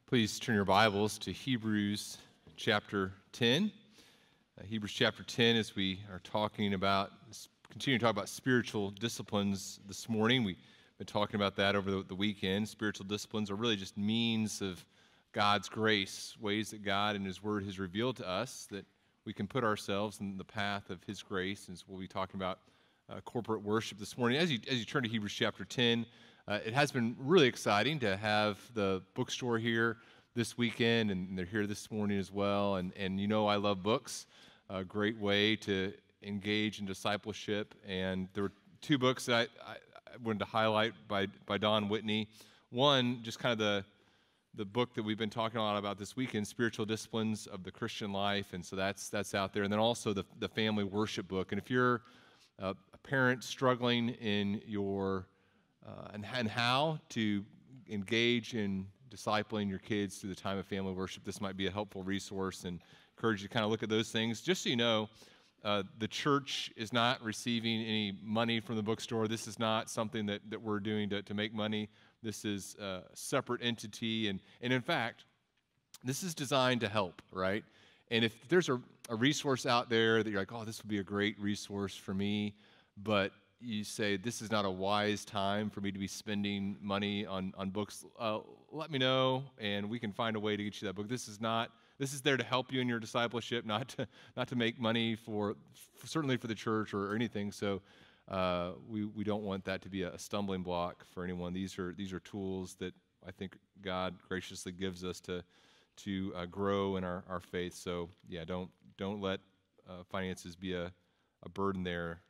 Please turn your Bibles to Hebrews chapter 10. Hebrews chapter 10, as we are continue to talk about spiritual disciplines this morning. We've been talking about that over the weekend. Spiritual disciplines are really just means of God's grace, ways that God and His Word has revealed to us that we can put ourselves in the path of His grace. And so we'll be talking about corporate worship this morning. As you turn to Hebrews chapter 10, it has been really exciting to have the bookstore here this weekend, and they're here this morning as well. And you know I love books, a great way to engage in discipleship. And there were two books that I wanted to highlight by Don Whitney. One, just kind of the book that we've been talking a lot about this weekend, Spiritual Disciplines of the Christian Life, and so that's out there. And then also the family worship book. And if you're a parent struggling in your and how to engage in discipling your kids through the time of family worship, this might be a helpful resource, and encourage you to kind of look at those things. Just so you know, the church is not receiving any money from the bookstore. This is not something that we're doing to make money. This is a separate entity, and in fact, this is designed to help, right? And if there's a resource out there that you're like, oh, this would be a great resource for me, but you say, this is not a wise time for me to be spending money on books, let me know, and we can find a way to get you that book. This is there to help you in your discipleship, not to make money certainly for the church or anything. So we don't want that to be a stumbling block for anyone. These are tools that I think God graciously gives us to grow in our faith. So yeah, don't let finances be a burden there.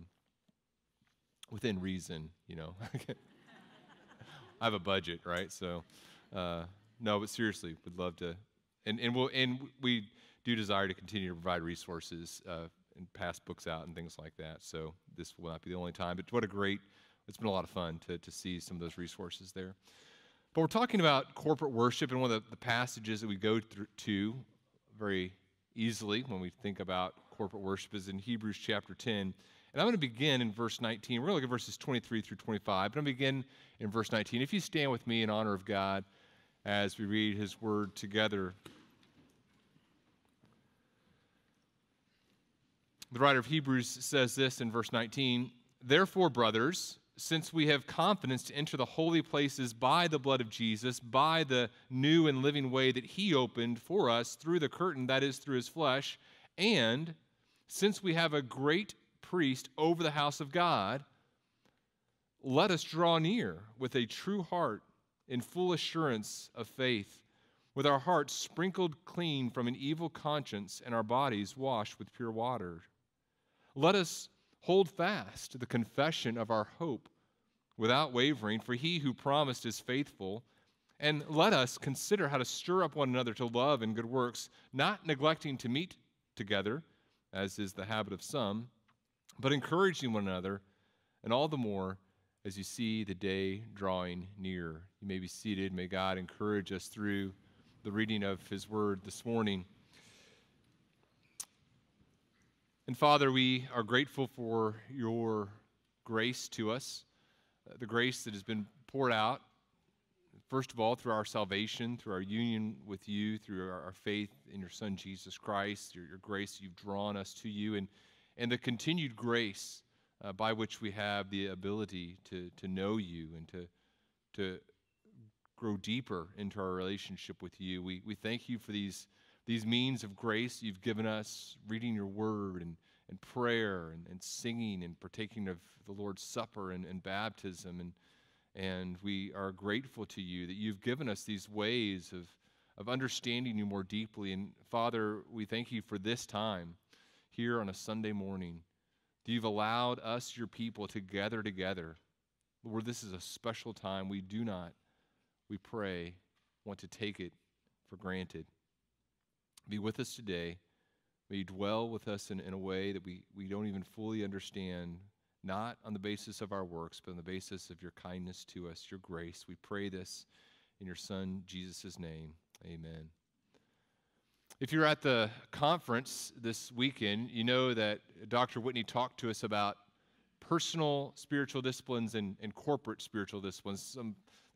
Within reason, you know. I have a budget, right? So, no, but seriously, would love to, and we do desire to continue to provide resources and pass books out and things like that. So this will not be the only time, but it's been a lot of fun to see some of those resources there. But we're talking about corporate worship, and one of the passages that we go to very easily when we think about corporate worship is in Hebrews chapter 10. And I'm going to begin in verse 19. We're going to look at verses 23 through 25, but I'm going to begin in verse 19. If you stand with me in honor of God as we read His Word together. The writer of Hebrews says this in verse 19, "Therefore, brothers, since we have confidence to enter the holy places by the blood of Jesus, by the new and living way that He opened for us through the curtain, that is, through His flesh, and since we have a great priest over the house of God, let us draw near with a true heart in full assurance of faith, with our hearts sprinkled clean from an evil conscience and our bodies washed with pure water. Let us hold fast to the confession of our hope without wavering, for He who promised is faithful. And let us consider how to stir up one another to love and good works, not neglecting to meet together, as is the habit of some, but encouraging one another, and all the more as you see the day drawing near." You may be seated. May God encourage us through the reading of His Word this morning. And Father, we are grateful for Your grace to us, the grace that has been poured out, first of all, through our salvation, through our union with You, through our faith in Your Son, Jesus Christ, your grace You've drawn us to You, and the continued grace by which we have the ability to know You and to grow deeper into our relationship with You. We thank You for these means of grace You've given us, reading Your Word and prayer and singing and partaking of the Lord's Supper and baptism. And we are grateful to You that You've given us these ways of understanding You more deeply. And Father, we thank You for this time here on a Sunday morning. You've allowed us, Your people, to gather together. Lord, this is a special time. We pray, want to take it for granted. Be with us today. May You dwell with us in a way that we don't even fully understand, not on the basis of our works, but on the basis of Your kindness to us, Your grace. We pray this in Your Son, Jesus' name. Amen. If you're at the conference this weekend, you know that Dr. Whitney talked to us about personal spiritual disciplines and corporate spiritual disciplines.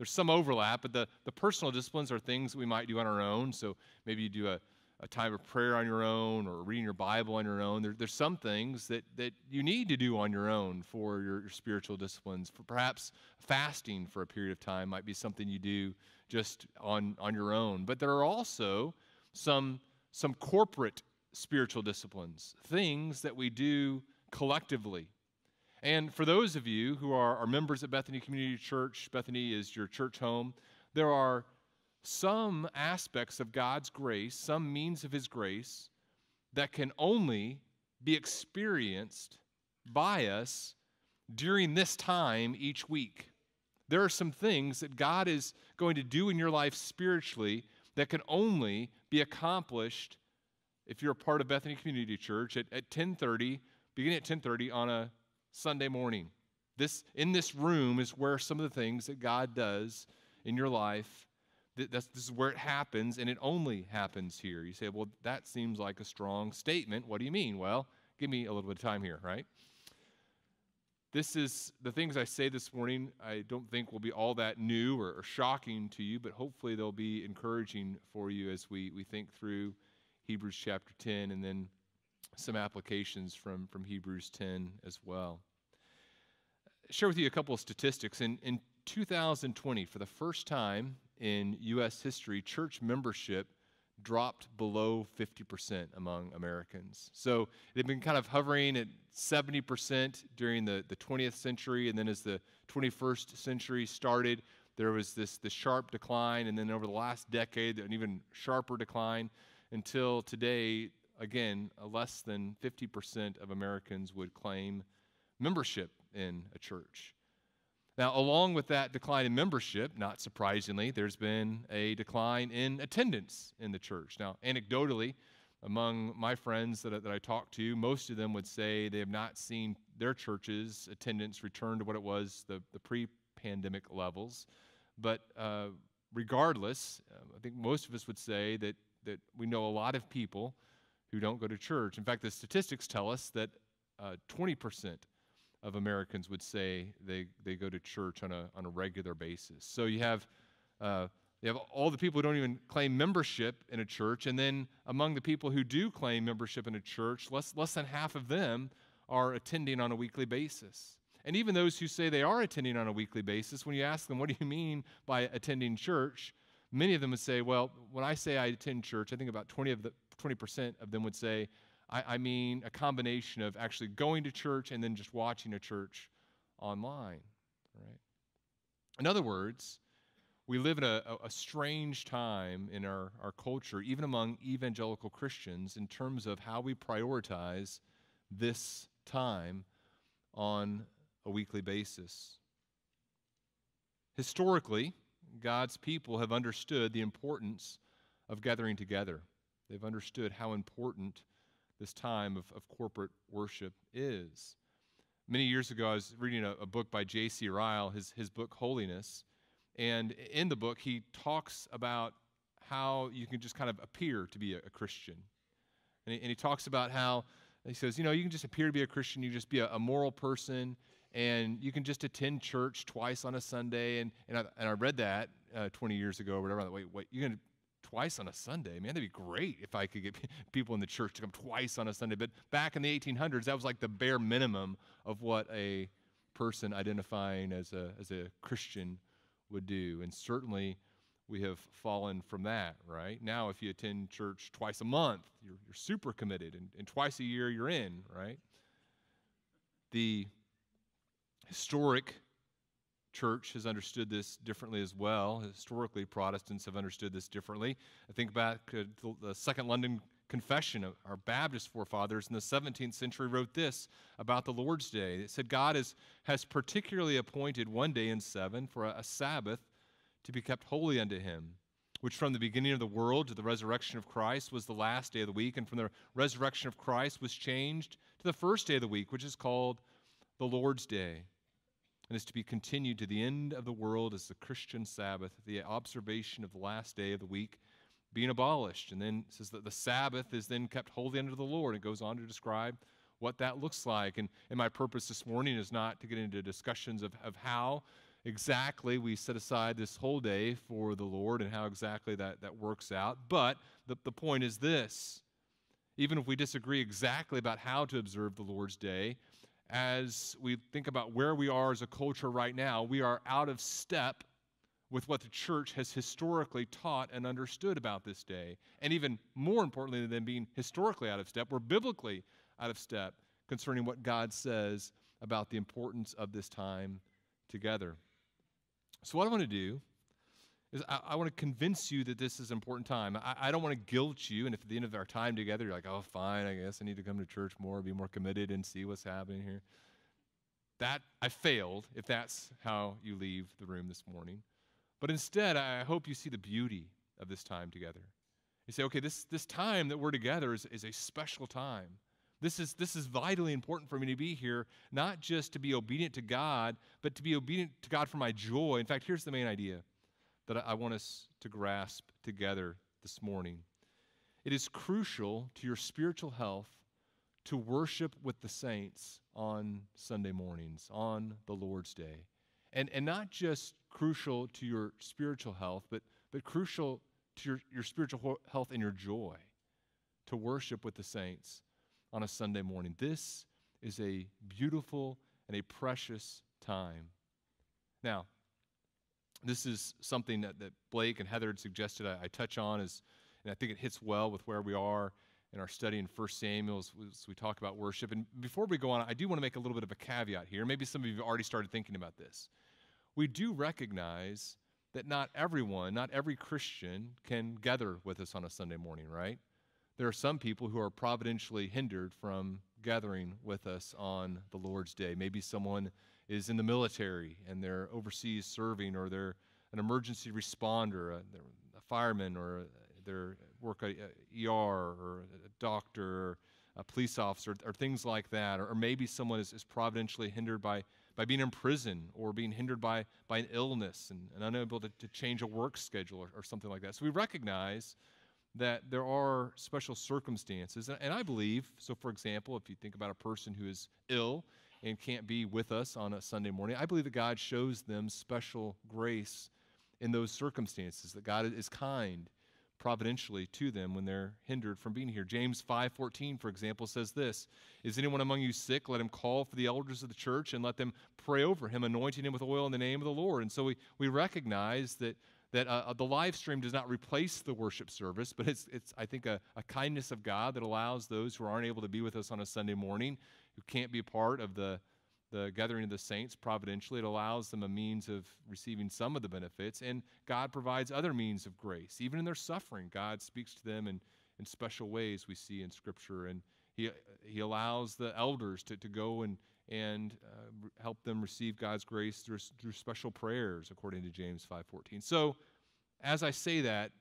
there's some overlap, but the personal disciplines are things that we might do on our own. So maybe you do a time of prayer on your own or reading your Bible on your own. There's some things that you need to do on your own for your spiritual disciplines. For perhaps fasting for a period of time might be something you do just on your own. But there are also some corporate spiritual disciplines, things that we do collectively. And for those of you who are members at Bethany Community Church, Bethany is your church home, there are some aspects of God's grace, some means of His grace, that can only be experienced by us during this time each week. There are some things that God is going to do in your life spiritually that can only be accomplished if you're a part of Bethany Community Church at 10:30, beginning at 10:30 on a Sunday morning. In this room is where some of the things that God does in your life, this is where it happens, and it only happens here. You say, well, that seems like a strong statement. What do you mean? Well, give me a little bit of time here, right? This is the things I say this morning, I don't think will be all that new or shocking to you, but hopefully they'll be encouraging for you as we think through Hebrews chapter 10 and then some applications from Hebrews 10 as well. Share with you a couple of statistics. In 2020, for the first time in U.S. history, church membership dropped below 50% among Americans. So they've been kind of hovering at 70% during the 20th century, and then as the 21st century started, there was this sharp decline, and then over the last decade, an even sharper decline, until today, again, less than 50% of Americans would claim membership in a church. Now, along with that decline in membership, not surprisingly, there's been a decline in attendance in the church. Now, anecdotally, among my friends that I talk to, most of them would say they have not seen their church's attendance return to what it was, the pre-pandemic levels. But regardless, I think most of us would say that we know a lot of people who don't go to church. In fact, the statistics tell us that 20% of Americans would say they go to church on a regular basis. So you have all the people who don't even claim membership in a church, and then among the people who do claim membership in a church, less than half of them are attending on a weekly basis. And even those who say they are attending on a weekly basis, when you ask them, what do you mean by attending church? Many of them would say, well, when I say I attend church, I think about 20% of them would say, I mean a combination of actually going to church and then just watching a church online, right? In other words, we live in a strange time in our culture, even among evangelical Christians, in terms of how we prioritize this time on a weekly basis. Historically, God's people have understood the importance of gathering together. They've understood how important this time of corporate worship is. Many years ago, I was reading a book by J.C. Ryle, his book, Holiness, and in the book, he talks about how you can just kind of appear to be a Christian. And he talks about how, he says, you can just appear to be a Christian, you just be a moral person, and you can just attend church twice on a Sunday. And I read that 20 years ago or whatever. I thought, wait, you're going to twice on a Sunday? Man, that'd be great if I could get people in the church to come twice on a Sunday. But back in the 1800s, that was like the bare minimum of what a person identifying as a Christian would do. And certainly we have fallen from that, right? Now, if you attend church twice a month, you're super committed, and twice a year you're in, right? The historic church has understood this differently as well. Historically, Protestants have understood this differently. I think back to the Second London Confession. Our Baptist forefathers in the 17th century wrote this about the Lord's Day. It said, God has particularly appointed one day in 7 for a Sabbath to be kept holy unto him, which from the beginning of the world to the resurrection of Christ was the last day of the week, and from the resurrection of Christ was changed to the first day of the week, which is called the Lord's Day, and is to be continued to the end of the world as the Christian Sabbath, the observation of the last day of the week being abolished. And then it says that the Sabbath is then kept holy unto the Lord. It goes on to describe what that looks like. And my purpose this morning is not to get into discussions of how exactly we set aside this whole day for the Lord and how exactly that works out. But the point is this: even if we disagree exactly about how to observe the Lord's Day, as we think about where we are as a culture right now, we are out of step with what the church has historically taught and understood about this day. And even more importantly than being historically out of step, we're biblically out of step concerning what God says about the importance of this time together. So what I want to do is I want to convince you that this is an important time. I don't want to guilt you, and if at the end of our time together you're like, oh, fine, I guess I need to come to church more, be more committed and see what's happening here. That I failed if that's how you leave the room this morning. But instead, I hope you see the beauty of this time together. You say, okay, this time that we're together is a special time. This is vitally important for me to be here, not just to be obedient to God, but to be obedient to God for my joy. In fact, here's the main idea that I want us to grasp together this morning. It is crucial to your spiritual health to worship with the saints on Sunday mornings, on the Lord's Day. And not just crucial to your spiritual health, but crucial to your spiritual health and your joy, to worship with the saints on a Sunday morning. This is a beautiful and a precious time. Now, this is something that Blake and Heather had suggested I touch on, and I think it hits well with where we are in our study in 1 Samuel as we talk about worship. And before we go on, I do want to make a little bit of a caveat here. Maybe some of you have already started thinking about this. We do recognize that not every Christian can gather with us on a Sunday morning, right? There are some people who are providentially hindered from gathering with us on the Lord's Day. Maybe someone is in the military and they're overseas serving, or they're an emergency responder, they're a fireman, or they're work at ER, or a doctor, or a police officer, or things like that. Or maybe someone is providentially hindered by being in prison, or being hindered by an illness and unable to change a work schedule or something like that. So we recognize that there are special circumstances. And I believe, so for example, if you think about a person who is ill and can't be with us on a Sunday morning, I believe that God shows them special grace in those circumstances, that God is kind providentially to them when they're hindered from being here. James 5:14, for example, says this: "Is anyone among you sick? Let him call for the elders of the church and let them pray over him, anointing him with oil in the name of the Lord." And so we recognize that the live stream does not replace the worship service, but it's I think, a kindness of God that allows those who aren't able to be with us on a Sunday morning, who can't be a part of the gathering of the saints providentially, it allows them a means of receiving some of the benefits, and God provides other means of grace. Even in their suffering, God speaks to them in special ways we see in Scripture, and He allows the elders to go and help them receive God's grace through special prayers, according to James 5:14. So, as I say that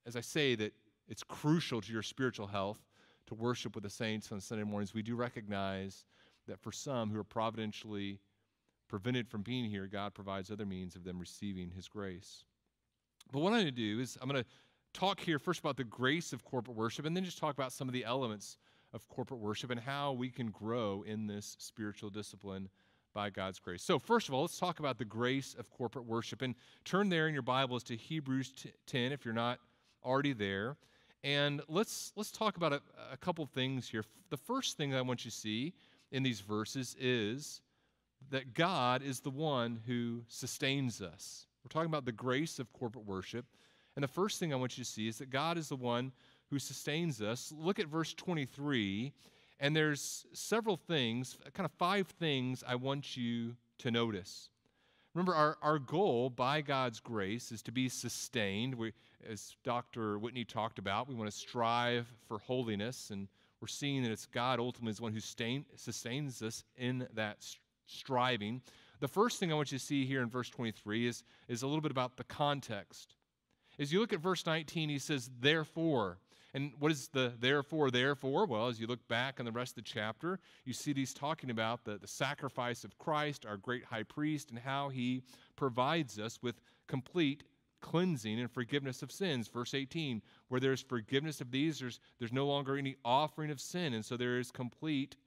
it's crucial to your spiritual health to worship with the saints on Sunday mornings, we do recognize that for some who are providentially prevented from being here, God provides other means of them receiving His grace. But what I'm going to do is I'm going to talk here first about the grace of corporate worship, and then just talk about some of the elements of corporate worship and how we can grow in this spiritual discipline by God's grace. So first of all, let's talk about the grace of corporate worship. And turn there in your Bibles to Hebrews 10 if you're not already there. And let's talk about a couple things here. The first thing I want you to see in these verses is that God is the one who sustains us. We're talking about the grace of corporate worship. And the first thing I want you to see is that God is the one who sustains us. Look at verse 23, and there's several things, kind of 5 things I want you to notice. Remember, our goal by God's grace is to be sustained. As Dr. Whitney talked about, we want to strive for holiness, and we're seeing that it's God ultimately is the one who sustains us in that striving. The first thing I want you to see here in verse 23 is a little bit about the context. As you look at verse 19, he says, "Therefore." And what is the therefore? Well, as you look back on the rest of the chapter, you see these talking about the sacrifice of Christ, our great high priest, and how he provides us with complete cleansing and forgiveness of sins. Verse 18, where there's forgiveness of these, there's no longer any offering of sin, and so there is complete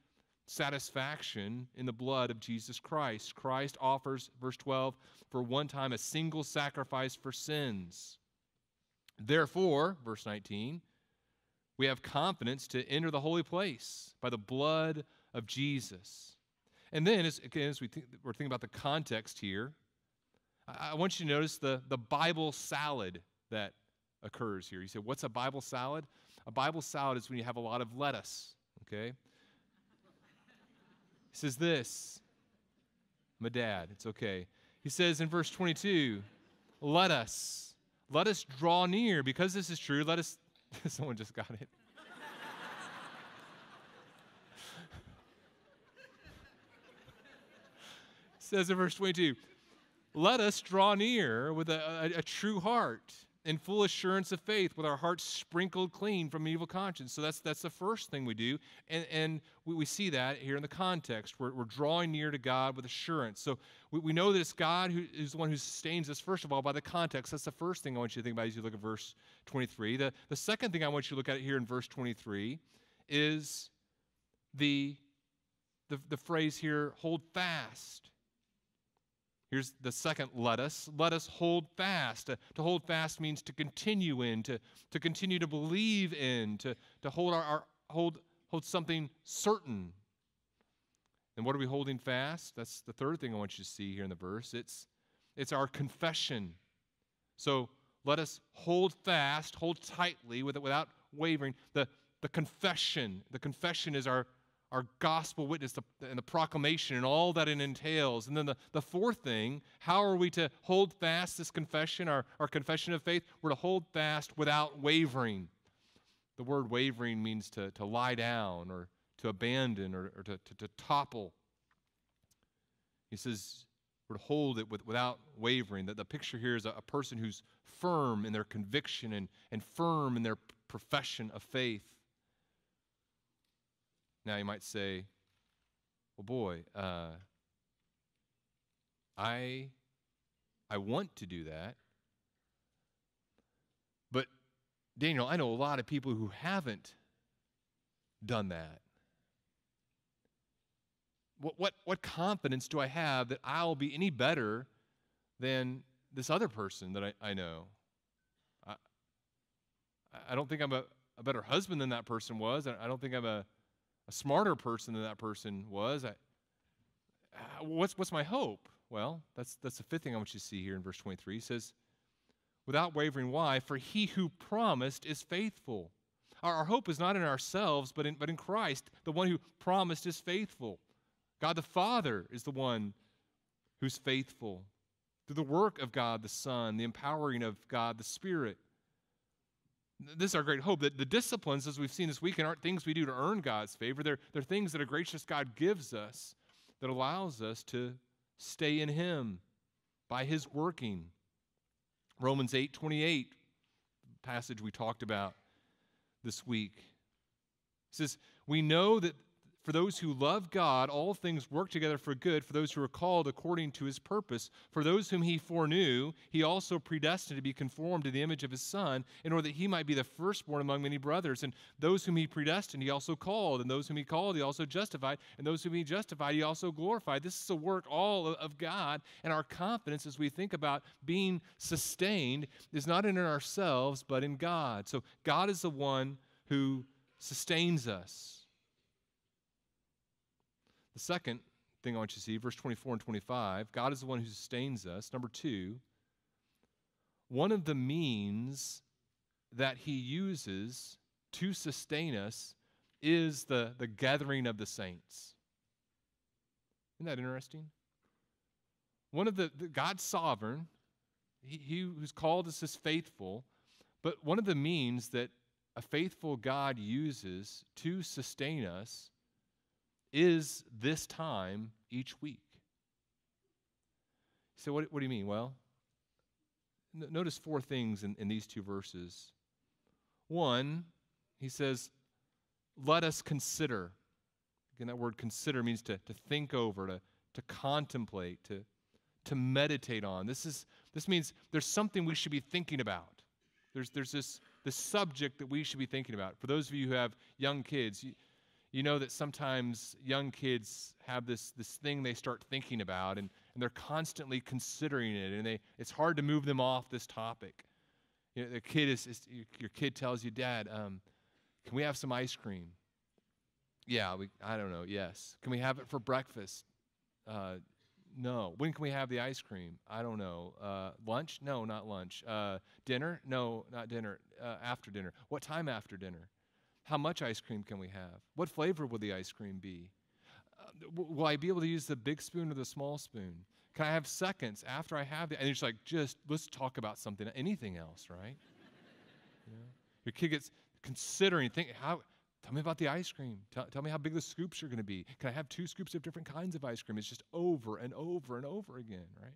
satisfaction in the blood of Jesus Christ. Christ offers, verse 12, for one time a single sacrifice for sins. Therefore, verse 19, we have confidence to enter the holy place by the blood of Jesus. And then, as we're thinking about the context here, I want you to notice the Bible salad that occurs here. You say, what's a Bible salad? A Bible salad is when you have a lot of lettuce, okay? He says this. I'm a dad. It's okay. He says in verse 22, let us draw near. Because this is true, let us, someone just got it. Says in verse 22, let us draw near with a true heart in full assurance of faith, with our hearts sprinkled clean from evil conscience. So that's the first thing we do, and we see that here in the context. We're drawing near to God with assurance. So we know that it's God who is the one who sustains us, first of all, by the context. That's the first thing I want you to think about as you look at verse 23. The second thing I want you to look at here in verse 23 is the phrase here, hold fast. Here's the second let us. Let us hold fast. To hold fast means to continue in, to continue to believe in, to hold something certain. And what are we holding fast? That's the third thing I want you to see here in the verse. It's our confession. So let us hold fast, hold tightly without wavering. The confession. The confession is our gospel witness and the proclamation and all that it entails. And then the fourth thing, how are we to hold fast this confession, our confession of faith? We're to hold fast without wavering. The word wavering means to lie down or to abandon or to topple. He says we're to hold it without wavering. That the picture here is a person who's firm in their conviction and firm in their profession of faith. Now you might say, well, boy, I want to do that. But, Daniel, I know a lot of people who haven't done that. What confidence do I have that I'll be any better than this other person that I know? I don't think I'm a better husband than that person was. I don't think I'm a smarter person than that person was. What's my hope? Well, that's the fifth thing I want you to see here in verse 23. He says, without wavering, why? For he who promised is faithful. Our hope is not in ourselves, but in Christ. The one who promised is faithful. God the Father is the one who's faithful. Through the work of God the Son, the empowering of God the Spirit. This is our great hope, that the disciplines, as we've seen this weekend, aren't things we do to earn God's favor. They're things that a gracious God gives us that allows us to stay in Him by His working. Romans 8:28, passage we talked about this week, says, we know that for those who love God, all things work together for good, for those who are called according to His purpose. For those whom He foreknew, He also predestined to be conformed to the image of His Son, in order that He might be the firstborn among many brothers. And those whom He predestined, He also called. And those whom He called, He also justified. And those whom He justified, He also glorified. This is a work all of God. And our confidence as we think about being sustained is not in ourselves, but in God. So God is the one who sustains us. The second thing I want you to see, verse 24 and 25, God is the one who sustains us. Number two, one of the means that He uses to sustain us is the gathering of the saints. Isn't that interesting? One of the God's sovereign, he who's called us is faithful, but one of the means that a faithful God uses to sustain us is this time each week. So what do you mean? Well, notice four things in these two verses. One, he says, let us consider. Again, that word consider means to think over, to contemplate, to meditate on. This means there's something we should be thinking about. There's this subject that we should be thinking about. For those of you who have young kids, You know that sometimes young kids have this thing they start thinking about, and they're constantly considering it, and it's hard to move them off this topic. You know, your kid tells you, Dad, can we have some ice cream? Yeah, I don't know, yes. Can we have it for breakfast? No. When can we have the ice cream? I don't know. Lunch? No, not lunch. Dinner? No, not dinner. After dinner. What time after dinner? How much ice cream can we have? What flavor will the ice cream be? Will I be able to use the big spoon or the small spoon? Can I have seconds after I have and it's like, let's talk about something, anything else, right? You know? Your kid gets considering, tell me about the ice cream. Tell me how big the scoops are going to be. Can I have 2 scoops of different kinds of ice cream? It's just over and over and over again, right?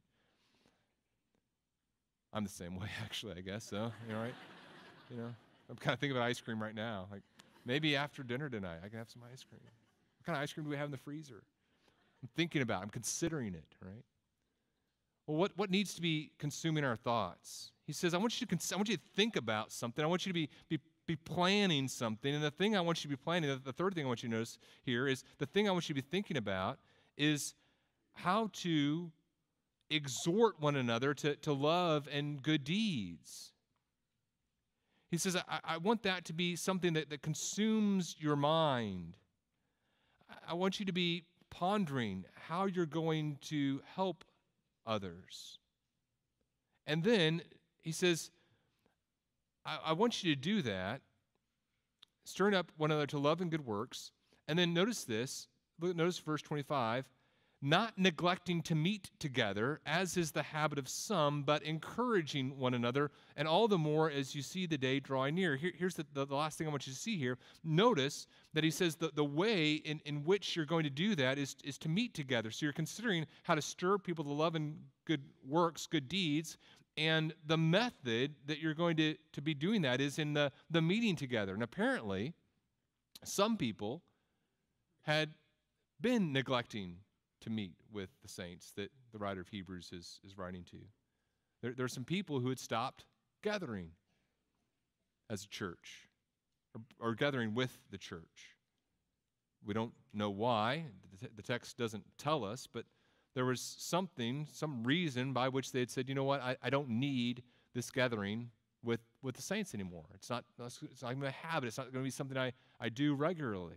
I'm the same way, actually, I guess, so, right? You know, I'm kind of thinking about ice cream right now. Like, maybe after dinner tonight, I can have some ice cream. What kind of ice cream do we have in the freezer? I'm thinking about it. I'm considering it, right? Well, what needs to be consuming our thoughts? He says, I want you to think about something. I want you to be planning something. And the thing I want you to be planning, the third thing I want you to notice here is the thing I want you to be thinking about is how to exhort one another to love and good deeds. He says, I want that to be something that consumes your mind. I want you to be pondering how you're going to help others. And then he says, I want you to do that, stirring up one another to love and good works. And then notice this, notice verse 25, not neglecting to meet together, as is the habit of some, but encouraging one another, and all the more as you see the day drawing near. Here's the last thing I want you to see here. Notice that he says the way in which you're going to do that is to meet together. So you're considering how to stir people to love and good works, good deeds, and the method that you're going to be doing that is in the meeting together. And apparently, some people had been neglecting to meet with the saints that the writer of Hebrews is writing to. There are some people who had stopped gathering as a church or gathering with the church. We don't know why. The text doesn't tell us, but there was some reason by which they had said, you know what, I don't need this gathering with the saints anymore. It's not going to habit. It's not going to be something I do regularly.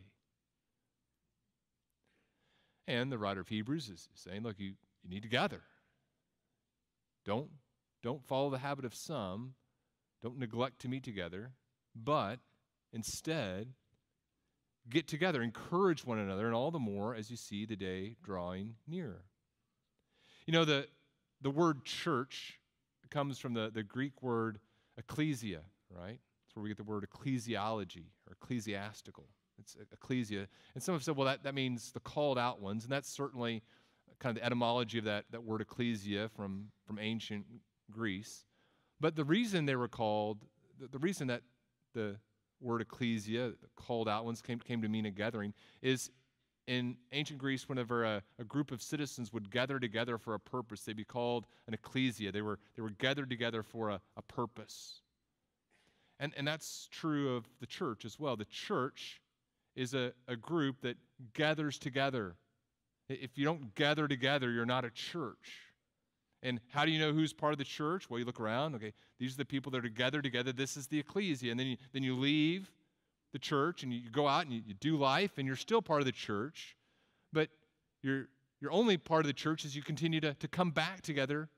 And the writer of Hebrews is saying, look, you need to gather. Don't follow the habit of some. Don't neglect to meet together, but instead get together, encourage one another, and all the more as you see the day drawing nearer. You know, the word church comes from the Greek word ecclesia, right? That's where we get the word ecclesiology or ecclesiastical. It's ecclesia. And some have said, well, that means the called out ones, and that's certainly kind of the etymology of that word ecclesia from ancient Greece. But the reason they were called, the reason that the word ecclesia, the called out ones, came to mean a gathering, is in ancient Greece, whenever a group of citizens would gather together for a purpose, they'd be called an ecclesia. They were gathered together for a purpose. And that's true of the church as well. The church is a group that gathers together. If you don't gather together, you're not a church. And how do you know who's part of the church? Well, you look around. Okay, these are the people that are gathered together. This is the ecclesia. And then you leave the church and you go out and you do life, and you're still part of the church. But you're only part of the church as you continue to come back together.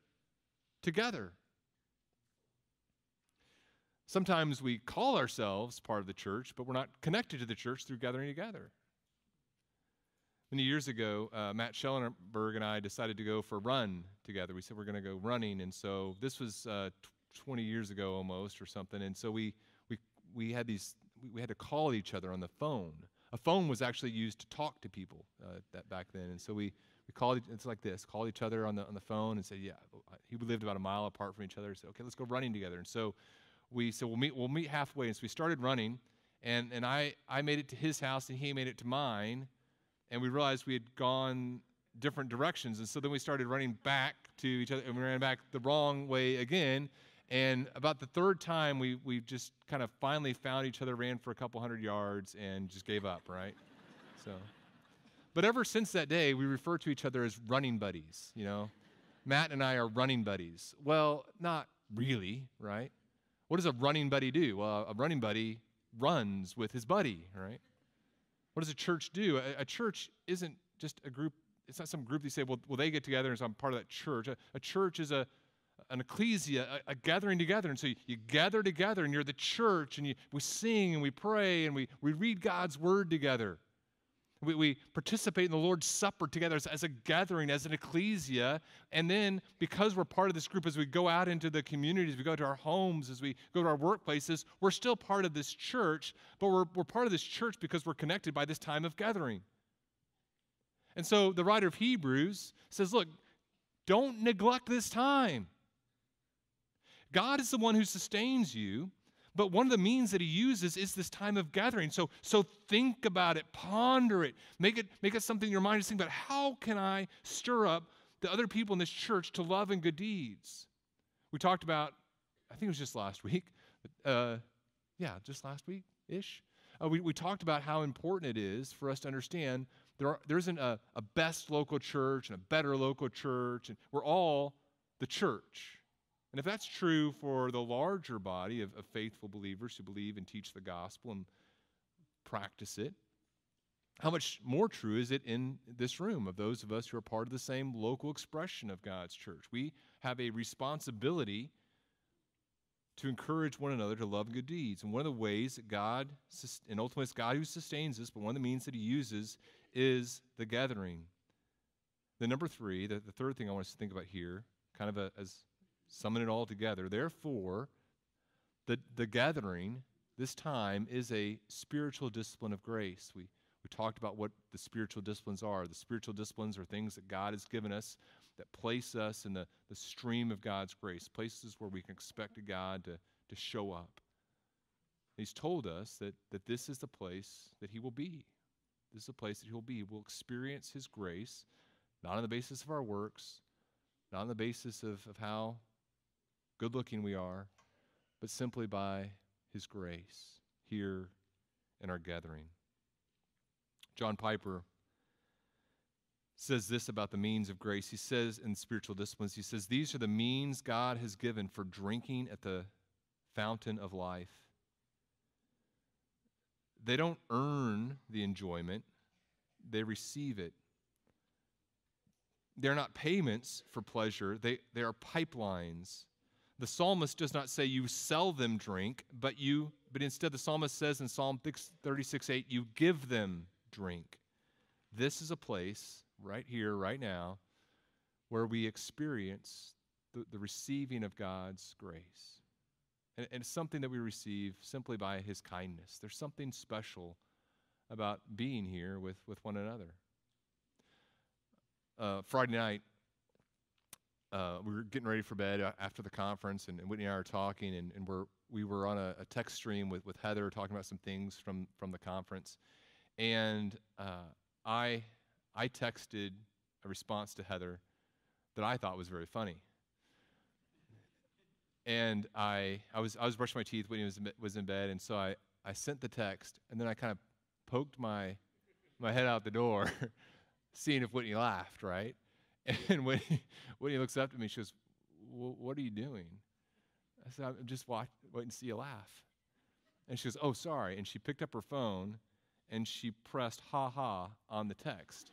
Sometimes we call ourselves part of the church, but we're not connected to the church through gathering together. Many years ago, Matt Schellenberg and I decided to go for a run together. We said we're going to go running, and so this was 20 years ago almost or something. And so we had to call each other on the phone. A phone was actually used to talk to people that back then, and so we called. It's like this: called each other on the phone and said, "Yeah." He lived about a mile apart from each other. So okay, let's go running together. And so we said we'll meet halfway. And so we started running, and I made it to his house and he made it to mine. And we realized we had gone different directions. And so then we started running back to each other, and we ran back the wrong way again. And about the third time, we just kind of finally found each other, ran for a couple hundred yards, and just gave up, right? So, but ever since that day, we refer to each other as running buddies, you know. Matt and I are running buddies. Well, not really, right? What does a running buddy do? Well, a running buddy runs with his buddy, right? What does a church do? A church isn't just a group. It's not some group that you say, well, they get together and so I'm part of that church. A church is an ecclesia, a gathering together. And so you gather together and you're the church and we sing and we pray and we read God's word together. We participate in the Lord's Supper together as a gathering, as an ecclesia. And then because we're part of this group, as we go out into the communities, we go to our homes, as we go to our workplaces, we're still part of this church, but we're part of this church because we're connected by this time of gathering. And so the writer of Hebrews says, look, don't neglect this time. God is the one who sustains you. But one of the means that he uses is this time of gathering. So think about it, ponder it, make it something in your mind to think about how can I stir up the other people in this church to love and good deeds. We talked about, I think it was just last week, just last week-ish. We talked about how important it is for us to understand there isn't a best local church and a better local church, and we're all the church. And if that's true for the larger body of faithful believers who believe and teach the gospel and practice it, how much more true is it in this room of those of us who are part of the same local expression of God's church? We have a responsibility to encourage one another to love good deeds. And one of the ways that God, and ultimately it's God who sustains us, but one of the means that he uses is the gathering. The number three, the third thing I want us to think about here, kind of as summon it all together. Therefore, the gathering, this time, is a spiritual discipline of grace. We talked about what the spiritual disciplines are. The spiritual disciplines are things that God has given us that place us in the stream of God's grace, places where we can expect God to show up. He's told us that this is the place that he will be. This is the place that he will be. We'll experience his grace, not on the basis of our works, not on the basis of how good-looking we are, but simply by his grace here in our gathering. John Piper says this about the means of grace. He says in spiritual disciplines, he says, these are the means God has given for drinking at the fountain of life. They don't earn the enjoyment, they receive it. They're not payments for pleasure, they are pipelines. The psalmist does not say you sell them drink, but instead the psalmist says in Psalm 36:8, you give them drink. This is a place right here, right now, where we experience the receiving of God's grace. And it's something that we receive simply by his kindness. There's something special about being here with one another. Friday night, we were getting ready for bed after the conference, and Whitney and I were talking, and we were on a text stream with Heather talking about some things from the conference. And I texted a response to Heather that I thought was very funny. And I was brushing my teeth. Whitney was in bed, and so I sent the text, and then I kind of poked my head out the door, seeing if Whitney laughed, right? And Whitney looks up to me, she goes, what are you doing? I said, I'm just waiting to see you laugh. And she goes, oh, sorry. And she picked up her phone, and she pressed ha-ha on the text.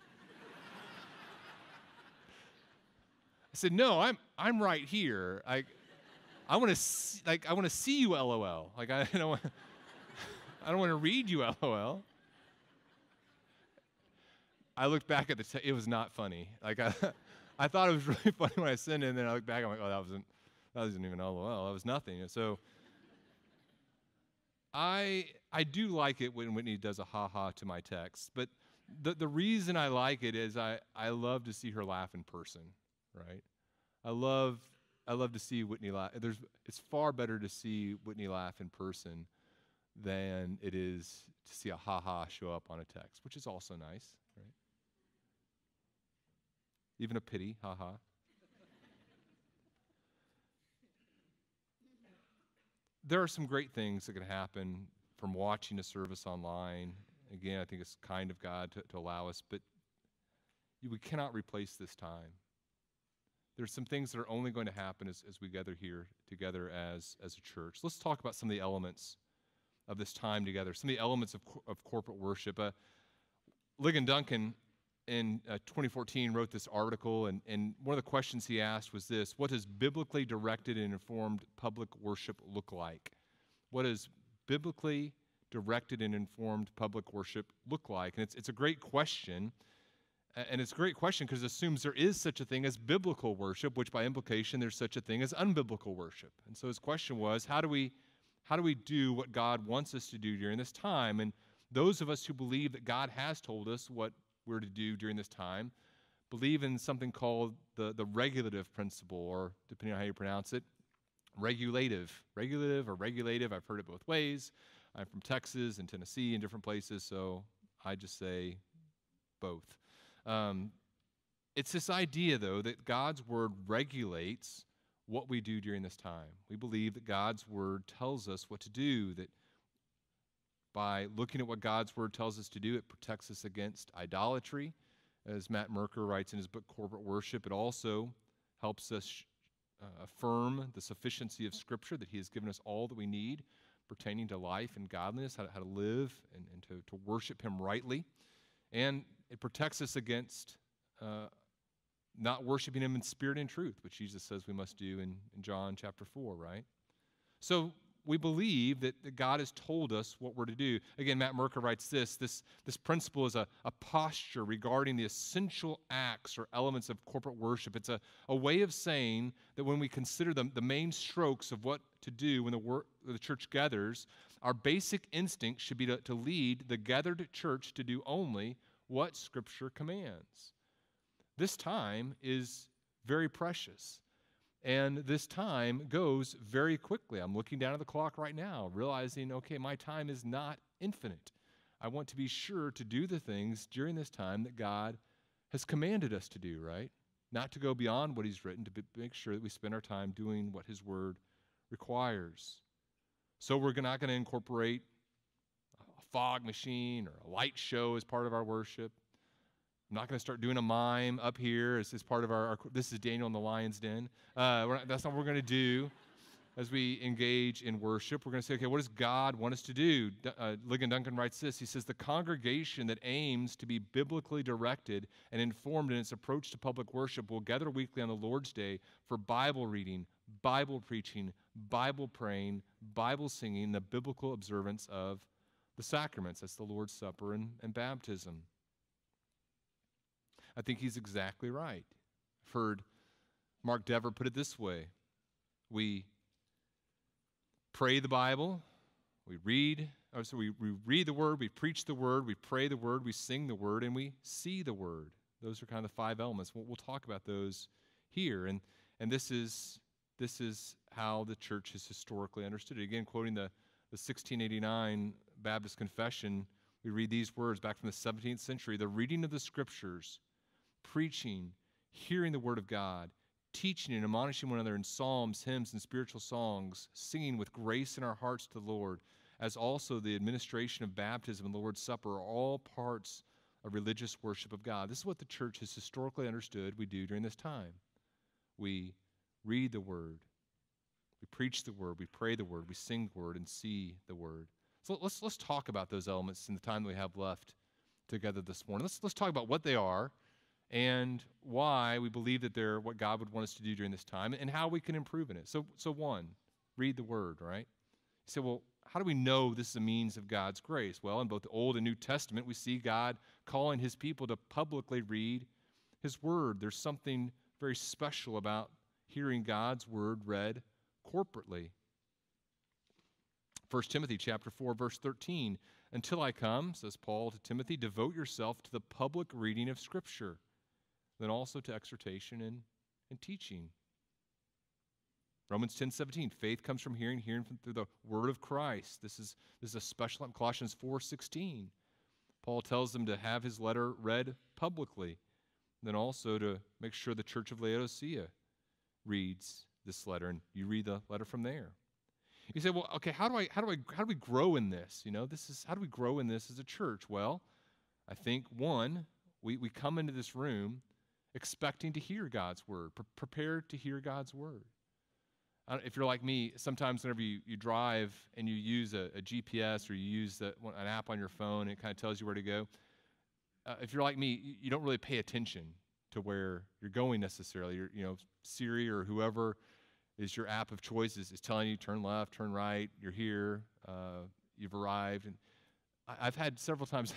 I said, no, I'm right here. I want to see you LOL. Like I don't want to read you LOL. I looked back at it was not funny. Like I thought it was really funny when I sent it, and then I looked back, I'm like, oh, that wasn't even LOL. That was nothing. And so I do like it when Whitney does a ha-ha to my text, but the reason I like it is I love to see her laugh in person, right? I love to see Whitney laugh. It's far better to see Whitney laugh in person than it is to see a ha-ha show up on a text, which is also nice, right? Even a pity, ha-ha. There are some great things that can happen from watching a service online Again, I think it's kind of God to allow us, but we cannot replace this time. There's some things that are only going to happen as we gather here together as a church. Let's talk about some of the elements of this time together, some of the elements of corporate worship. Ligon Duncan in 2014 wrote this article, and one of the questions he asked was this: what does biblically directed and informed public worship look like? What does biblically directed and informed public worship look like? And it's a great question, and it's a great question because it assumes there is such a thing as biblical worship, which by implication there's such a thing as unbiblical worship. And so his question was, how do we do what God wants us to do during this time? And those of us who believe that God has told us what we're to do during this time believe in something called the regulative principle, or depending on how you pronounce it, regulative or regulative. I've heard it both ways. I'm from Texas and Tennessee and different places, so I just say both. It's this idea, though, that God's word regulates what we do during this time. We believe that God's word tells us what to do, that by looking at what God's word tells us to do, it protects us against idolatry. As Matt Merker writes in his book, Corporate Worship, it also helps us affirm the sufficiency of Scripture, that he has given us all that we need pertaining to life and godliness, how to live and to worship him rightly. And it protects us against not worshiping him in spirit and truth, which Jesus says we must do in John chapter 4, right? So we believe that God has told us what we're to do. Again, Matt Merker writes this principle is a posture regarding the essential acts or elements of corporate worship. It's a way of saying that when we consider the main strokes of what to do when the church gathers, our basic instinct should be to lead the gathered church to do only what Scripture commands. This time is very precious. And this time goes very quickly. I'm looking down at the clock right now, realizing, okay, my time is not infinite. I want to be sure to do the things during this time that God has commanded us to do, right? Not to go beyond what he's written, to make sure that we spend our time doing what his word requires. So we're not going to incorporate a fog machine or a light show as part of our worship. I'm not going to start doing a mime up here as part of our this is Daniel in the Lion's Den. That's not what we're going to do as we engage in worship. We're going to say, okay, what does God want us to do? Ligon Duncan writes this. He says, the congregation that aims to be biblically directed and informed in its approach to public worship will gather weekly on the Lord's Day for Bible reading, Bible preaching, Bible praying, Bible singing, the biblical observance of the sacraments. That's the Lord's Supper and baptism. I think he's exactly right. I've heard Mark Dever put it this way. We pray the Bible, we read the Word, we preach the Word, we pray the Word, we sing the Word, and we see the Word. Those are kind of the 5 elements. We'll talk about those here. And this is how the church has historically understood it. Again, quoting the 1689 Baptist Confession, we read these words back from the 17th century: the reading of the Scriptures, preaching, hearing the word of God, teaching and admonishing one another in psalms, hymns, and spiritual songs, singing with grace in our hearts to the Lord, as also the administration of baptism and the Lord's Supper are all parts of religious worship of God. This is what the church has historically understood we do during this time. We read the word, we preach the word, we pray the word, we sing the word, and see the word. So let's talk about those elements in the time that we have left together this morning. Let's talk about what they are, and why we believe that they're what God would want us to do during this time, and how we can improve in it. So one, read the Word, right? You say, well, how do we know this is a means of God's grace? Well, in both the Old and New Testament, we see God calling his people to publicly read his Word. There's something very special about hearing God's Word read corporately. 1 Timothy chapter 4, verse 13, until I come, says Paul to Timothy, devote yourself to the public reading of Scripture, then also to exhortation and teaching. Romans 10:17, faith comes from hearing through the word of Christ. This is a special. Colossians 4:16, Paul tells them to have his letter read publicly, then also to make sure the church of Laodicea reads this letter, and you read the letter from there. You say, well, okay, how do we grow in this? How do we grow in this as a church? Well, I think one, we come into this room expecting to hear God's word, prepared to hear God's word. If you're like me, sometimes whenever you drive and you use a GPS or you use an app on your phone, it kind of tells you where to go. If you're like me, you don't really pay attention to where you're going necessarily. Siri or whoever is your app of choice is telling you turn left, turn right, you're here, you've arrived. And I've had several times,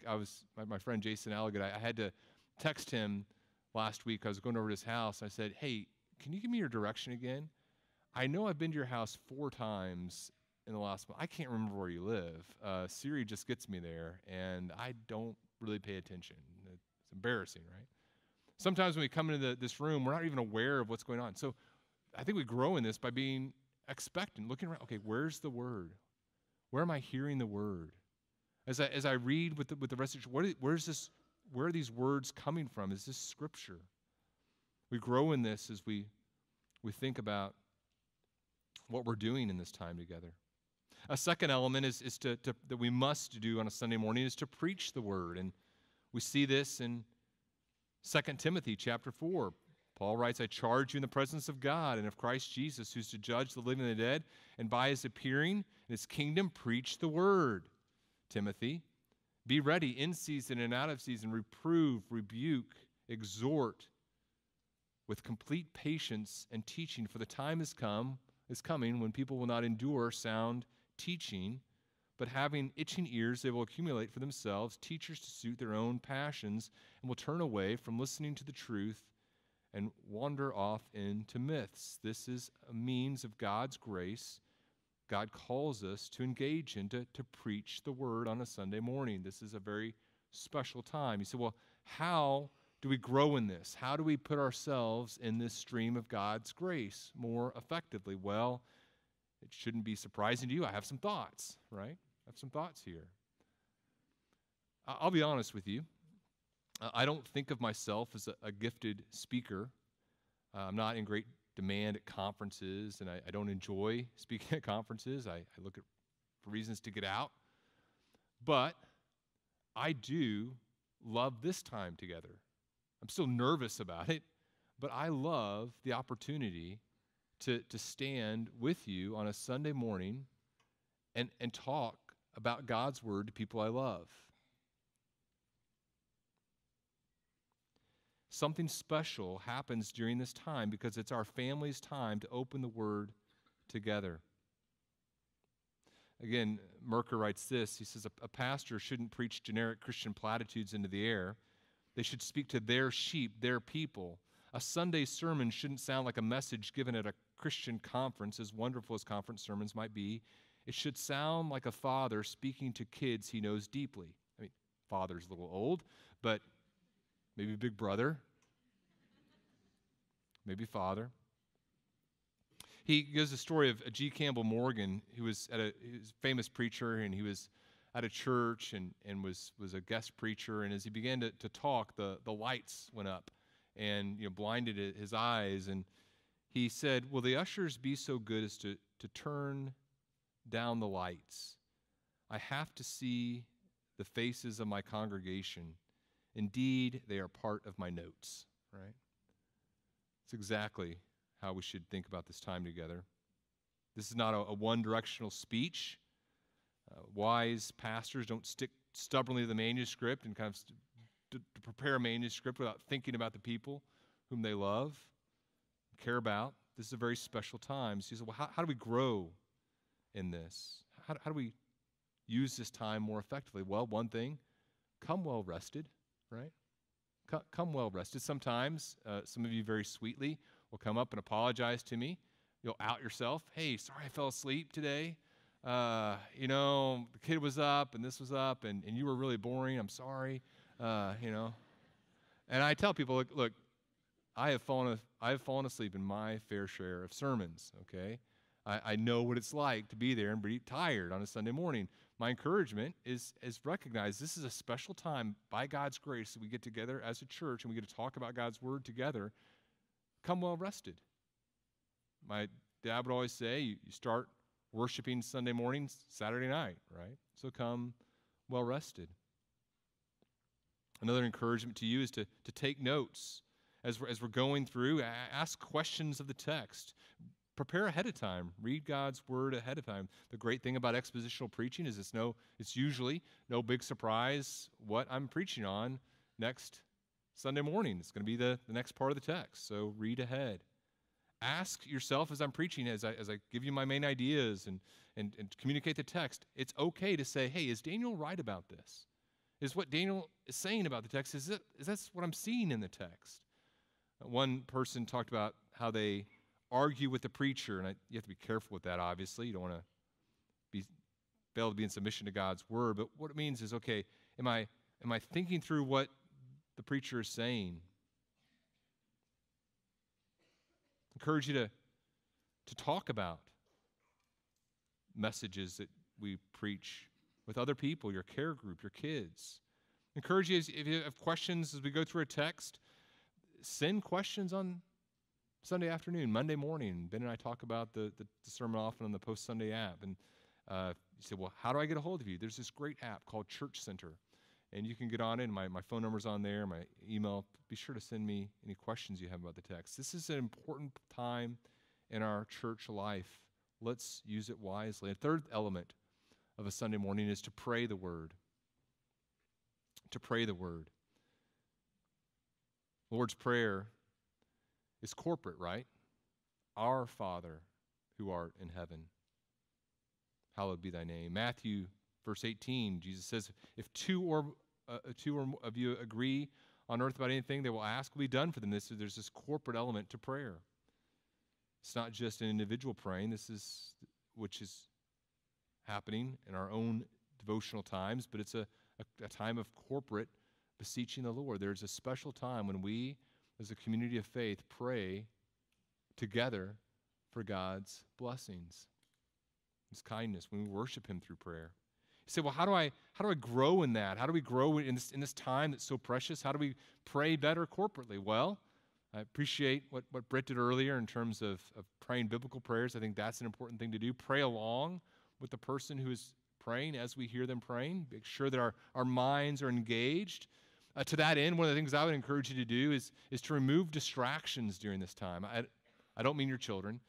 my friend Jason Alligood, I had to text him last week. I was going over to his house. I said, hey, can you give me your direction again? I know I've been to your house 4 times in the last month. I can't remember where you live. Siri just gets me there, and I don't really pay attention. It's embarrassing, right? Sometimes when we come into this room, we're not even aware of what's going on. So I think we grow in this by being expectant, looking around. Okay, where's the word? Where am I hearing the word? As I read with the rest of where are these words coming from? Is this scripture? We grow in this as we think about what we're doing in this time together. A second element is that we must do on a Sunday morning is to preach the word. And we see this in 2 Timothy chapter 4. Paul writes, I charge you in the presence of God and of Christ Jesus, who's to judge the living and the dead, and by his appearing in his kingdom, preach the word. Timothy, be ready in season and out of season, reprove, rebuke, exhort with complete patience and teaching, for the time is coming when people will not endure sound teaching, but having itching ears, they will accumulate for themselves teachers to suit their own passions, and will turn away from listening to the truth and wander off into myths. This is a means of God's grace. God calls us to engage in, to preach the word on a Sunday morning. This is a very special time. You say, well, how do we grow in this? How do we put ourselves in this stream of God's grace more effectively? Well, it shouldn't be surprising to you. I have some thoughts, right? I have some thoughts here. I'll be honest with you. I don't think of myself as a gifted speaker. I'm not in great demand at conferences, and I don't enjoy speaking at conferences. I look for reasons to get out. But I do love this time together. I'm still nervous about it, but I love the opportunity to stand with you on a Sunday morning and talk about God's word to people I love. Something special happens during this time because it's our family's time to open the word together. Again, Merker writes this. He says, a pastor shouldn't preach generic Christian platitudes into the air. They should speak to their sheep, their people. A Sunday sermon shouldn't sound like a message given at a Christian conference, as wonderful as conference sermons might be. It should sound like a father speaking to kids he knows deeply. I mean, father's a little old, but maybe big brother, maybe father. He gives a story of G. Campbell Morgan, who was he was a famous preacher, and he was at a church and was a guest preacher. And as he began to talk, the lights went up and blinded his eyes. And he said, will the ushers be so good as to turn down the lights? I have to see the faces of my congregation. Indeed, they are part of my notes, right? It's exactly how we should think about this time together. This is not a one-directional speech. Wise pastors don't stick stubbornly to the manuscript and kind of to prepare a manuscript without thinking about the people whom they love, care about. This is a very special time. So you say, well, how do we grow in this? How do we use this time more effectively? Well, one thing, come well rested, right? Come well rested. Sometimes, some of you very sweetly will come up and apologize to me. You'll out yourself. Hey, sorry I fell asleep today. The kid was up and this was up and you were really boring. I'm sorry. And I tell people, look, I have fallen asleep in my fair share of sermons, okay? I know what it's like to be there and be tired on a Sunday morning. My encouragement is recognize this is a special time by God's grace that we get together as a church and we get to talk about God's word together. Come well rested. My dad would always say, you start worshiping Sunday morning, Saturday night, right? So come well rested. Another encouragement to you is to take notes as we're going through. Ask questions of the text. Prepare ahead of time. Read God's word ahead of time. The great thing about expositional preaching is it's usually no big surprise what I'm preaching on next Sunday morning. It's going to be the next part of the text. So read ahead. Ask yourself as I'm preaching, as I give you my main ideas and communicate the text. It's okay to say, hey, is Daniel right about this? Is what Daniel is saying about the text, is that what I'm seeing in the text? One person talked about how they argue with the preacher, and you have to be careful with that, obviously. You don't want to fail to be in submission to God's word, but what it means is, okay, am I thinking through what the preacher is saying? Encourage you to talk about messages that we preach with other people, your care group, your kids. Encourage you, if you have questions as we go through a text, send questions on Sunday afternoon, Monday morning. Ben and I talk about the sermon often on the Post Sunday app. And you say, well, how do I get a hold of you? There's this great app called Church Center. And you can get on it. And my phone number's on there, my email. Be sure to send me any questions you have about the text. This is an important time in our church life. Let's use it wisely. A third element of a Sunday morning is to pray the word. To pray the word. The Lord's Prayer is corporate, right? Our Father who art in heaven, hallowed be thy name. Matthew, verse 18, Jesus says, if two of you agree on earth about anything they will ask will be done for them. There's this corporate element to prayer. It's not just an individual praying. Which is happening in our own devotional times, but it's a time of corporate beseeching the Lord. There's a special time when we, as a community of faith, pray together for God's blessings, His kindness, when we worship Him through prayer. You say, well, how do I grow in that? How do we grow in this time that's so precious? How do we pray better corporately? Well, I appreciate what Britt did earlier in terms of praying biblical prayers. I think that's an important thing to do. Pray along with the person who is praying as we hear them praying. Make sure that our minds are engaged. To that end, one of the things I would encourage you to do is to remove distractions during this time. I don't mean your children.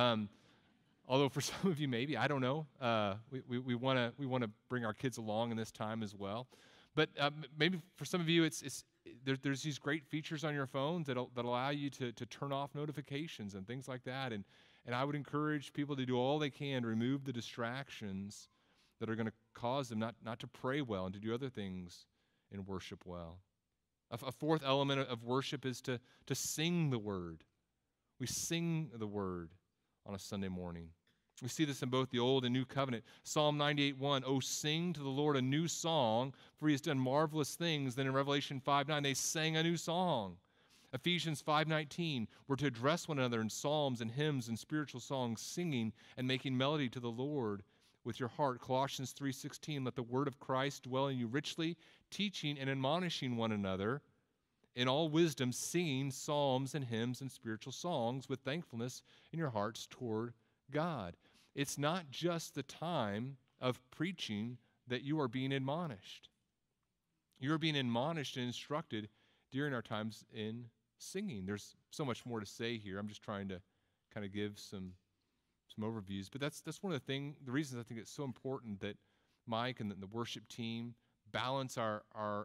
Although for some of you, maybe, I don't know. We want to bring our kids along in this time as well. But maybe for some of you, there's these great features on your phones that allow you to turn off notifications and things like that. And I would encourage people to do all they can to remove the distractions that are going to cause them not to pray well and to do other things in worship well. A fourth element of worship is to sing the word. We sing the word on a Sunday morning. We see this in both the Old and New Covenant. Psalm 98:1, "Oh, sing to the Lord a new song, for He has done marvelous things." Then in Revelation 5:9, they sang a new song. Ephesians 5:19, we're to address one another in psalms and hymns and spiritual songs, singing and making melody to the Lord with your heart. Colossians 3:16, let the word of Christ dwell in you richly, teaching and admonishing one another in all wisdom, singing psalms and hymns and spiritual songs with thankfulness in your hearts toward God. It's not just the time of preaching that you are being admonished. You are being admonished and instructed during our times in singing. There's so much more to say here. I'm just trying to kind of give some overviews. But that's one of the reasons I think it's so important that Mike and the worship team balance our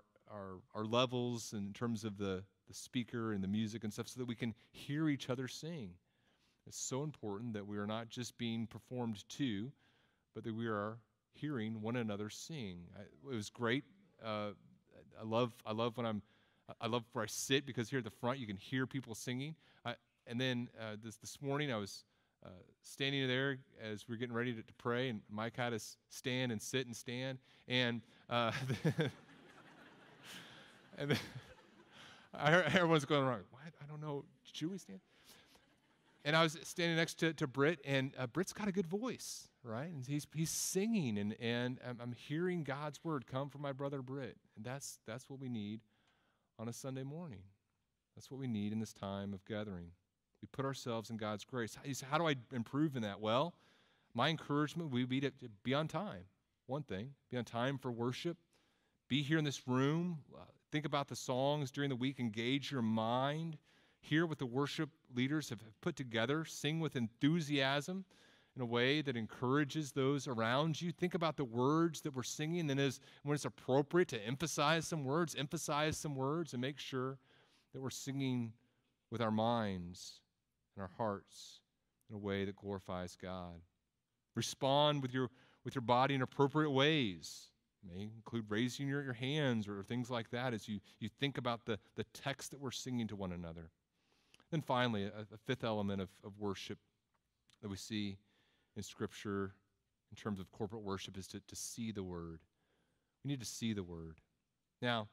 levels in terms of the speaker and the music and stuff so that we can hear each other sing. It's so important that we are not just being performed to, but that we are hearing one another sing. It was great. I love where I sit because here at the front you can hear people singing. And then this morning I was standing there as we were getting ready to pray, and Mike had us stand and sit and stand, and and then I heard everyone's going around. What? I don't know. Should we stand? And I was standing next to Britt, and Britt's got a good voice, right? And he's singing, and I'm hearing God's word come from my brother Britt, and that's what we need on a Sunday morning. That's what we need in this time of gathering. We put ourselves in God's grace. You say, how do I improve in that? Well, My encouragement would be to be on time. One thing, be on time for worship. Be here in this room. Think about the songs during the week. Engage your mind. Hear what the worship leaders have put together. Sing with enthusiasm in a way that encourages those around you. Think about the words that we're singing. And when it's appropriate to emphasize some words and make sure that we're singing with our minds and our hearts in a way that glorifies God. Respond with your body in appropriate ways. It may include raising your hands or things like that as you think about the text that we're singing to one another. Then finally, a fifth element of worship that we see in Scripture in terms of corporate worship is to see the Word. We need to see the Word. Now,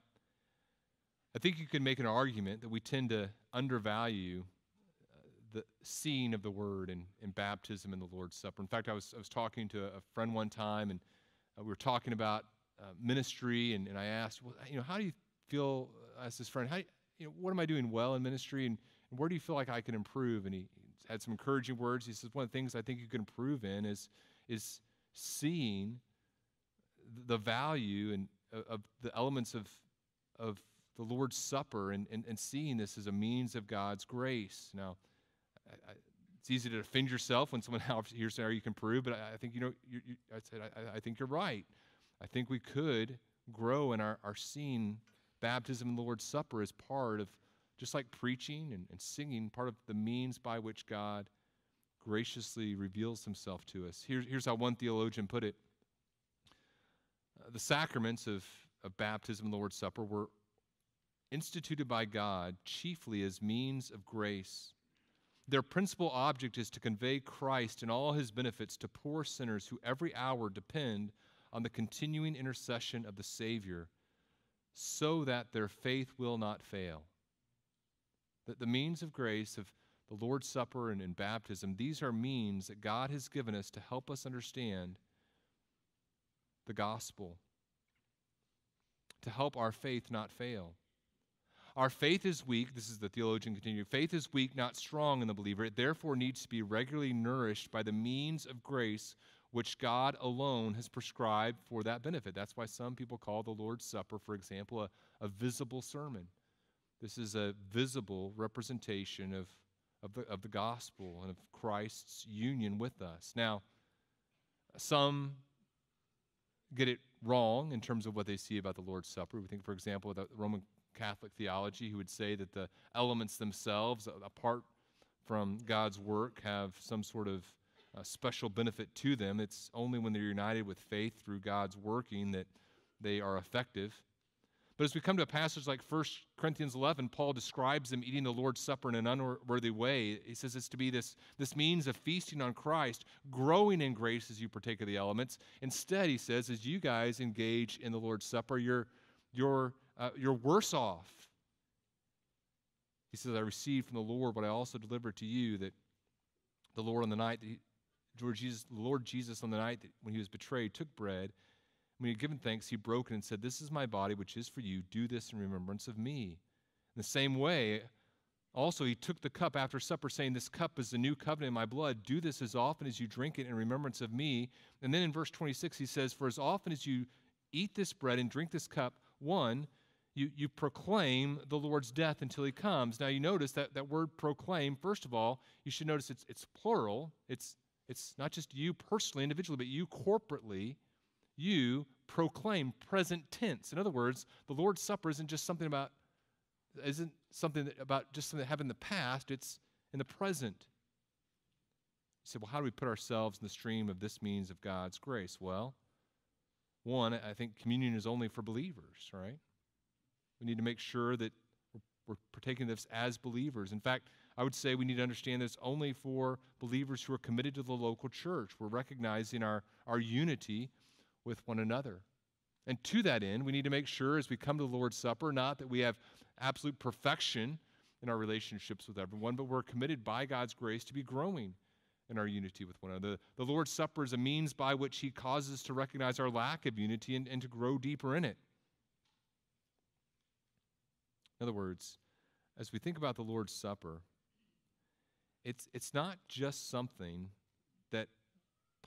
I think you can make an argument that we tend to undervalue the seeing of the Word in baptism and the Lord's Supper. In fact, I was talking to a friend one time, and we were talking about ministry, and I asked, well, how do you feel, I asked this friend, what am I doing well in ministry, and where do you feel like I can improve? And he had some encouraging words. He says, one of the things I think you can improve in is seeing the value of the elements of the Lord's Supper and seeing this as a means of God's grace. Now, it's easy to defend yourself when someone else hears how you can prove, but I think I think you're right. I think we could grow in our seeing baptism and the Lord's Supper as part of, just like preaching and singing, part of the means by which God graciously reveals himself to us. Here's how one theologian put it. The sacraments of baptism and the Lord's Supper were instituted by God chiefly as means of grace. Their principal object is to convey Christ and all his benefits to poor sinners who every hour depend on the continuing intercession of the Savior, so that their faith will not fail. That the means of grace of the Lord's Supper and baptism, these are means that God has given us to help us understand the gospel, to help our faith not fail. Our faith is weak, this is the theologian continuing, faith is weak, not strong in the believer. It therefore needs to be regularly nourished by the means of grace which God alone has prescribed for that benefit. That's why some people call the Lord's Supper, for example, a visible sermon. This is a visible representation of the gospel and of Christ's union with us. Now, some get it wrong in terms of what they see about the Lord's Supper. We think, for example, of the Roman Catholic theology, who would say that the elements themselves, apart from God's work, have some sort of special benefit to them. It's only when they're united with faith through God's working that they are effective. But as we come to a passage like 1 Corinthians 11, Paul describes them eating the Lord's Supper in an unworthy way. He says it's to be this means of feasting on Christ, growing in grace as you partake of the elements. Instead, he says, as you guys engage in the Lord's Supper, you're worse off. He says, I received from the Lord what I also delivered to you, that the Lord Jesus on the night that when he was betrayed took bread. When he had given thanks, he broke it and said, this is my body, which is for you. Do this in remembrance of me. In the same way, also he took the cup after supper, saying, this cup is the new covenant in my blood. Do this as often as you drink it in remembrance of me. And then in verse 26, he says, for as often as you eat this bread and drink this cup, you proclaim the Lord's death until he comes. Now you notice that word proclaim, first of all, you should notice it's plural. It's not just you personally, individually, but you corporately. You proclaim, present tense. In other words, the Lord's Supper isn't something that happened in the past, it's in the present. You say, well, how do we put ourselves in the stream of this means of God's grace? Well, one, I think communion is only for believers, right? We need to make sure that we're partaking of this as believers. In fact, I would say we need to understand this only for believers who are committed to the local church. We're recognizing our unity with one another. And to that end, we need to make sure as we come to the Lord's Supper, not that we have absolute perfection in our relationships with everyone, but we're committed by God's grace to be growing in our unity with one another. The Lord's Supper is a means by which he causes us to recognize our lack of unity and to grow deeper in it. In other words, as we think about the Lord's Supper, it's not just something that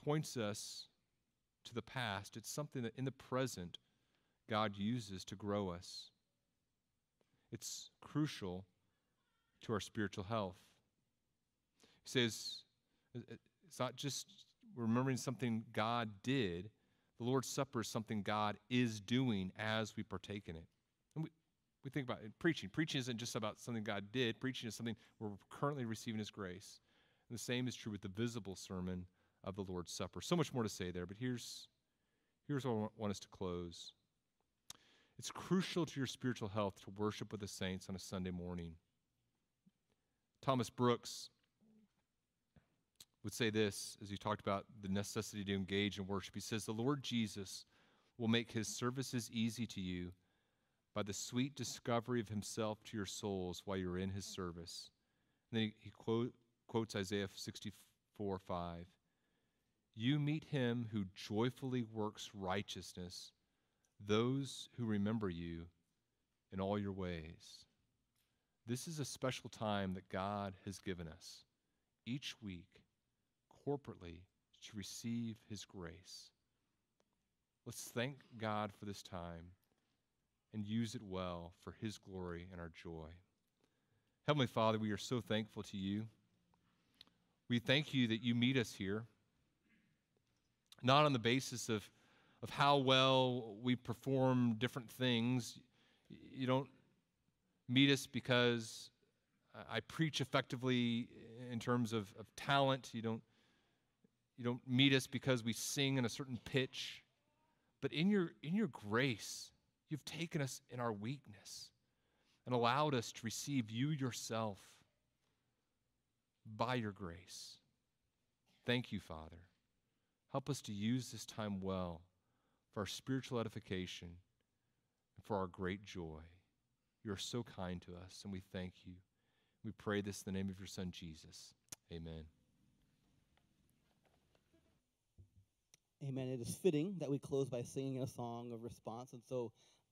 points us to the past. It's something that in the present God uses to grow us. It's crucial to our spiritual health. He says it's not just remembering something God did. The Lord's Supper is something God is doing as we partake in it. And we think about it. Preaching. Preaching isn't just about something God did. Preaching is something we're currently receiving His grace. And the same is true with the visible sermon of the Lord's Supper. So much more to say there, but here's what I want us to close. It's crucial to your spiritual health to worship with the saints on a Sunday morning. Thomas Brooks would say this as he talked about the necessity to engage in worship. He says, the Lord Jesus will make His services easy to you by the sweet discovery of Himself to your souls while you're in His service. And then he quotes Isaiah 64:5. You meet Him who joyfully works righteousness, those who remember you in all your ways. This is a special time that God has given us each week, corporately, to receive His grace. Let's thank God for this time and use it well for His glory and our joy. Heavenly Father, we are so thankful to You. We thank You that You meet us here, not on the basis of how well we perform different things. You don't meet us because I preach effectively in terms of talent. You don't meet us because we sing in a certain pitch. But in your grace, You've taken us in our weakness and allowed us to receive You yourself by Your grace. Thank You, Father. Help us to use this time well for our spiritual edification and for our great joy. You are so kind to us, and we thank You. We pray this in the name of Your Son, Jesus. Amen. Amen. It is fitting that we close by singing a song of response. And so